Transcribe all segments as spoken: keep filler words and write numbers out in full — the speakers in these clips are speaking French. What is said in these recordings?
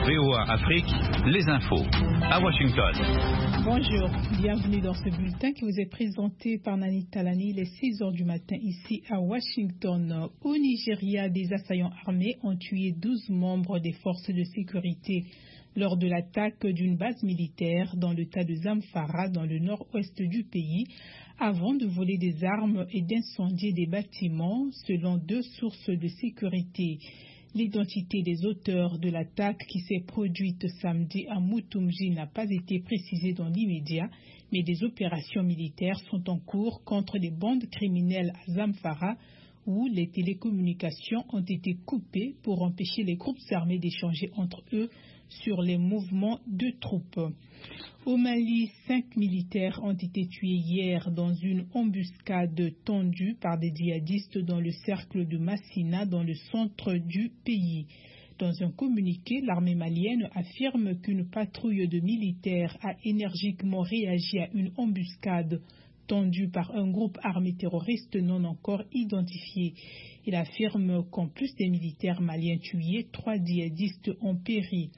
V O A Afrique, les infos à Washington. Bonjour, bienvenue dans ce bulletin qui vous est présenté par Nani Talani, il est six heures du matin ici à Washington. Au Nigeria, des assaillants armés ont tué douze membres des forces de sécurité lors de l'attaque d'une base militaire dans l'État de Zamfara, dans le nord-ouest du pays, avant de voler des armes et d'incendier des bâtiments, selon deux sources de sécurité. L'identité des auteurs de l'attaque qui s'est produite samedi à Mutumji n'a pas été précisée dans l'immédiat, mais des opérations militaires sont en cours contre les bandes criminelles à Zamfara, où les télécommunications ont été coupées pour empêcher les groupes armés d'échanger entre eux sur les mouvements de troupes. Au Mali, cinq militaires ont été tués hier dans une embuscade tendue par des djihadistes dans le cercle de Massina, dans le centre du pays. Dans un communiqué, l'armée malienne affirme qu'une patrouille de militaires a énergiquement réagi à une embuscade tendue par un groupe armé terroriste non encore identifié. Il affirme qu'en plus des militaires maliens tués, trois djihadistes ont péri.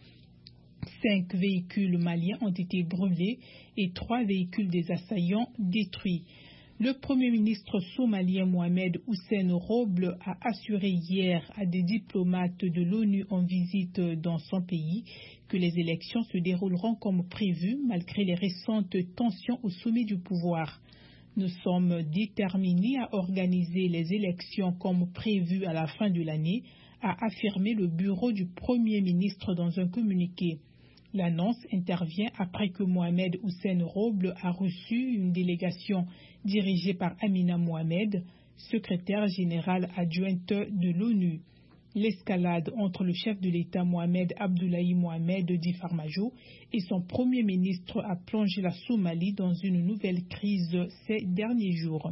Cinq véhicules maliens ont été brûlés et trois véhicules des assaillants détruits. Le Premier ministre somalien Mohamed Hussein Roble a assuré hier à des diplomates de l'ONU en visite dans son pays que les élections se dérouleront comme prévu malgré les récentes tensions au sommet du pouvoir. Nous sommes déterminés à organiser les élections comme prévu à la fin de l'année, a affirmé le bureau du Premier ministre dans un communiqué. L'annonce intervient après que Mohamed Hussein Roble a reçu une délégation dirigée par Amina Mohamed, secrétaire générale adjointe de l'ONU. L'escalade entre le chef de l'État Mohamed Abdullahi Mohamed dit Farmajo et son Premier ministre a plongé la Somalie dans une nouvelle crise ces derniers jours.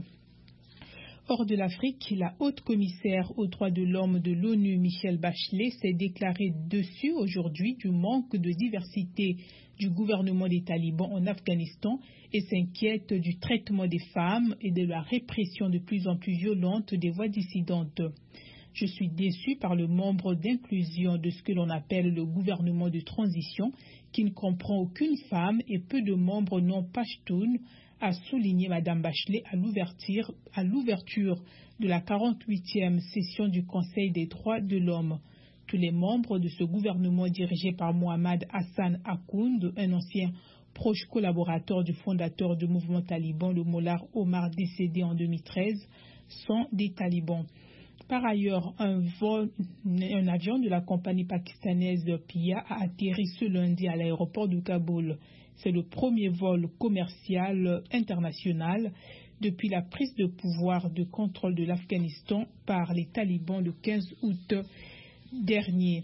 Hors de l'Afrique, la haute commissaire aux droits de l'homme de l'ONU, Michelle Bachelet, s'est déclarée dessus aujourd'hui du manque de diversité du gouvernement des talibans en Afghanistan et s'inquiète du traitement des femmes et de la répression de plus en plus violente des voix dissidentes. Je suis déçue par le membre d'inclusion de ce que l'on appelle le gouvernement de transition qui ne comprend aucune femme et peu de membres non pashtuns, a souligné Mme Bachelet à l'ouverture, à l'ouverture de la quarante-huitième session du Conseil des droits de l'homme. Tous les membres de ce gouvernement dirigé par Mohamed Hassan Akound, un ancien proche collaborateur du fondateur du mouvement taliban, le Mollah Omar décédé en deux mille treize, sont des talibans. Par ailleurs, un, vol, un avion de la compagnie pakistanaise P I A a atterri ce lundi à l'aéroport de Kaboul. C'est le premier vol commercial international depuis la prise de pouvoir de contrôle de l'Afghanistan par les talibans le quinze août dernier.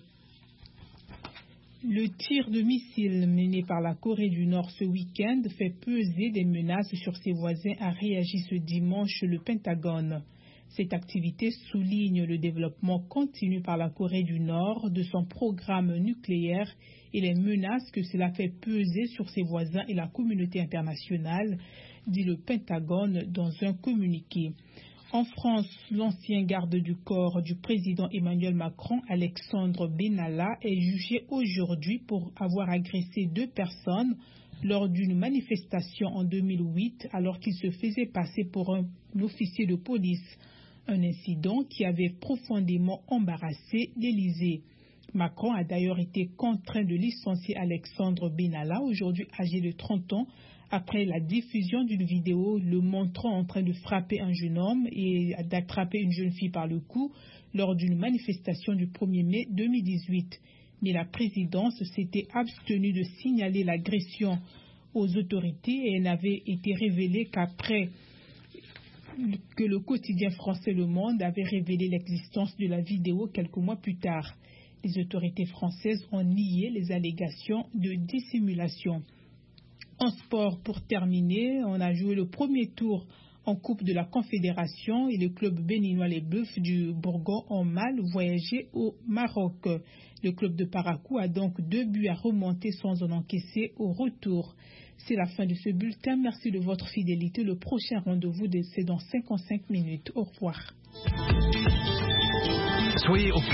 Le tir de missiles mené par la Corée du Nord ce week-end fait peser des menaces sur ses voisins, a réagi ce dimanche le Pentagone. Cette activité souligne le développement continu par la Corée du Nord de son programme nucléaire et les menaces que cela fait peser sur ses voisins et la communauté internationale, dit le Pentagone dans un communiqué. En France, l'ancien garde du corps du président Emmanuel Macron, Alexandre Benalla, est jugé aujourd'hui pour avoir agressé deux personnes lors d'une manifestation en deux mille huit alors qu'il se faisait passer pour un officier de police. Un incident qui avait profondément embarrassé l'Élysée. Macron a d'ailleurs été contraint de licencier Alexandre Benalla, aujourd'hui âgé de trente ans, après la diffusion d'une vidéo le montrant en train de frapper un jeune homme et d'attraper une jeune fille par le cou lors d'une manifestation du premier mai deux mille dix-huit. Mais la présidence s'était abstenue de signaler l'agression aux autorités et elle n'avait été révélée qu'après que le quotidien français Le Monde avait révélé l'existence de la vidéo quelques mois plus tard. Les autorités françaises ont nié les allégations de dissimulation. En sport, pour terminer, on a joué le premier tour en Coupe de la Confédération et le club béninois Les Bœufs du Bourgogne ont mal voyagé au Maroc. Le club de Parakou a donc deux buts à remonter sans en encaisser au retour. C'est la fin de ce bulletin. Merci de votre fidélité. Le prochain rendez-vous, c'est dans cinquante-cinq minutes. Au revoir. Soyez au